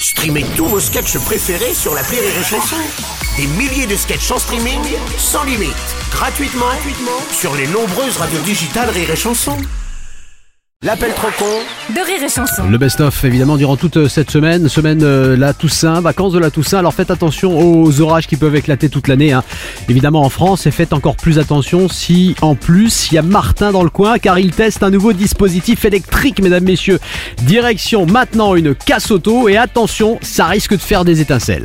Streamez tous vos sketchs préférés sur l'appli Rire et Chanson. Des milliers de sketchs en streaming, sans limite, gratuitement sur les nombreuses radios digitales Rire et Chanson. L'appel trop con de Rire et Chanson. Le best-of, évidemment, durant toute cette semaine la Toussaint, vacances de la Toussaint. Alors faites attention aux orages qui peuvent éclater toute l'année, évidemment en France, et faites encore plus attention si, en plus, il y a Martin dans le coin, car il teste un nouveau dispositif électrique, mesdames, messieurs. Direction maintenant une casse auto, et attention, ça risque de faire des étincelles.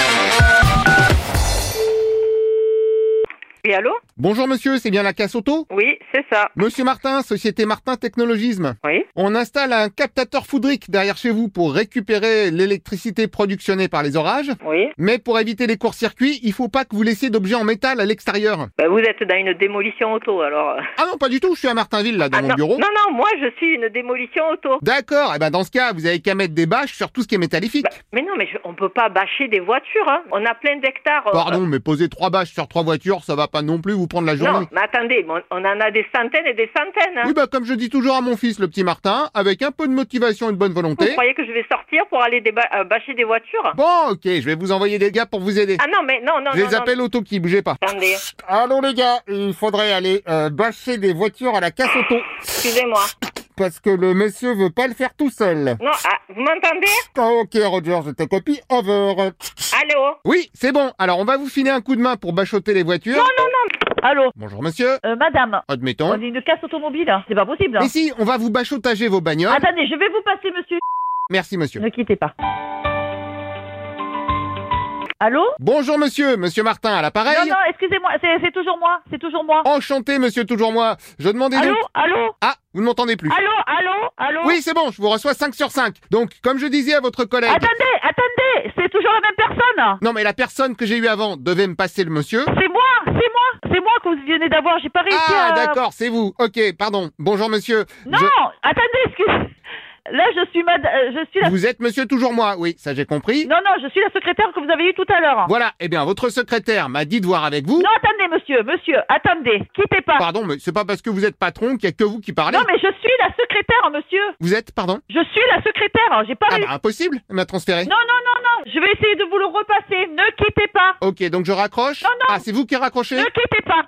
Oui, allô? Bonjour monsieur, c'est bien la casse auto? Oui, c'est ça. Monsieur Martin, Société Martin Technologisme. Oui. On installe un captateur foudrique derrière chez vous pour récupérer l'électricité productionnée par les orages. Oui. Mais pour éviter les courts-circuits, il faut pas que vous laissiez d'objets en métal à l'extérieur. Vous êtes dans une démolition auto, alors. Ah non, pas du tout, je suis à Martinville là, dans mon bureau. Non, moi je suis une démolition auto. D'accord, et ben dans ce cas, vous avez qu'à mettre des bâches sur tout ce qui est métallifique. Mais non, on peut pas bâcher des voitures, hein. On a plein d'hectares. Pardon, mais poser 3 bâches sur 3 voitures, ça va pas non plus vous prendre la journée. Non, mais attendez, on en a des centaines et des centaines, hein. Oui, comme je dis toujours à mon fils, le petit Martin, avec un peu de motivation et de bonne volonté. Vous croyez que je vais sortir pour aller bâcher des voitures? Bon, ok, je vais vous envoyer des gars pour vous aider. Ah non, mais non. Je les appelle auto qui bougez pas. Attendez. Allô les gars, il faudrait aller bâcher des voitures à la casse auto. Excusez-moi. Parce que le monsieur veut pas le faire tout seul. Non, vous m'entendez? Ok Roger, je te copie, over. Allô? Oui, c'est bon, alors on va vous filer un coup de main pour bachoter les voitures. Non. Allô? Bonjour monsieur. Madame. Admettons. On est une casse automobile, c'est pas possible. Mais si, on va vous bachotager vos bagnoles. Attendez, je vais vous passer, monsieur. Merci monsieur. Ne quittez pas. Allô? Bonjour monsieur Martin à l'appareil. Non, excusez-moi, c'est toujours moi. Enchanté monsieur, toujours moi. Je demandais Allô? donc... Allô? Ah, vous ne m'entendez plus. Allô? Oui, c'est bon, je vous reçois 5 sur 5. Donc, comme je disais à votre collègue... Attendez, c'est toujours la même personne. Non, mais la personne que j'ai eue avant devait me passer le monsieur. C'est moi que vous venez d'avoir, j'ai pas réussi à... Ah, d'accord, c'est vous. Ok, pardon. Bonjour monsieur. Non, attendez, excusez... Là, je suis la... Vous êtes monsieur toujours moi, oui, ça j'ai compris. Non, je suis la secrétaire que vous avez eue tout à l'heure. Voilà, eh bien, votre secrétaire m'a dit de voir avec vous. Non, attendez, monsieur, attendez, quittez pas. Pardon, mais c'est pas parce que vous êtes patron qu'il y a que vous qui parlez. Non, mais je suis la secrétaire, monsieur. Vous êtes, pardon? Je suis la secrétaire, j'ai pas réussi... impossible, elle m'a transféré. Non, je vais essayer de vous le repasser, ne quittez pas. Ok, donc je raccroche? Non. Ah, c'est vous qui raccrochez? Ne quittez pas.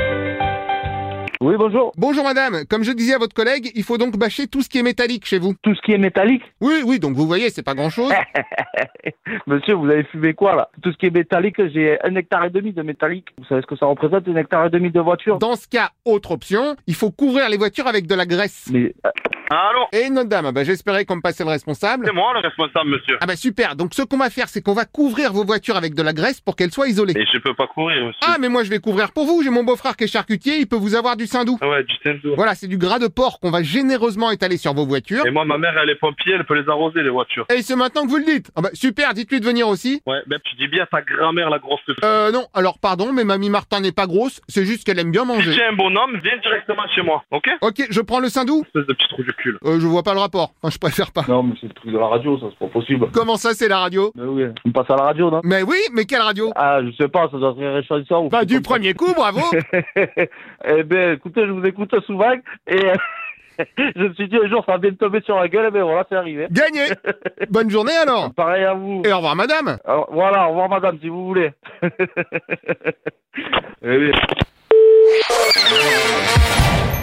Oui, bonjour. Bonjour madame, comme je disais à votre collègue, il faut donc bâcher tout ce qui est métallique chez vous. Tout ce qui est métallique? Oui, donc vous voyez, c'est pas grand chose. Monsieur, vous avez fumé quoi là? Tout ce qui est métallique, j'ai 1,5 hectare de métallique. Vous savez ce que ça représente, 1,5 hectare de voiture? Dans ce cas, autre option, il faut couvrir les voitures avec de la graisse. Mais... Allô? Et notre dame, j'espérais qu'on me passait le responsable. C'est moi le responsable, monsieur. Ah super, donc ce qu'on va faire, c'est qu'on va couvrir vos voitures avec de la graisse pour qu'elles soient isolées. Et je peux pas courir, monsieur. Ah mais moi je vais couvrir pour vous, j'ai mon beau-frère qui est charcutier, il peut vous avoir du saindoux. Ah ouais, du saindoux. Voilà, c'est du gras de porc qu'on va généreusement étaler sur vos voitures. Et moi, ma mère, elle est pompier, elle peut les arroser, les voitures. Et c'est maintenant que vous le dites. Super, dites-lui de venir aussi. Ouais, tu dis bien ta grand-mère, la grosse... Non, alors pardon, mais mamie Martin n'est pas grosse, c'est juste qu'elle aime bien manger. Si tu es un bonhomme, viens directement chez moi, ok? Ok, je prends le saindoux. Espèce de petit trou du cul. Je vois pas le rapport, enfin je préfère pas. Non, mais c'est le truc de la radio, ça, c'est pas possible. Comment ça, c'est la radio? Mais oui, on passe à la radio, non? Mais oui, mais quelle radio? Ah, je sais pas, ça doit être Rire et Chanson. Du premier coup, bravo. Eh ben, écoutez, je vous écoute souvent, et... je me suis dit un jour ça va bien me tomber sur la gueule, mais voilà, c'est arrivé. Gagné. Bonne journée alors. Pareil à vous. Et au revoir madame. Alors, voilà, au revoir madame, si vous voulez. Eh oui.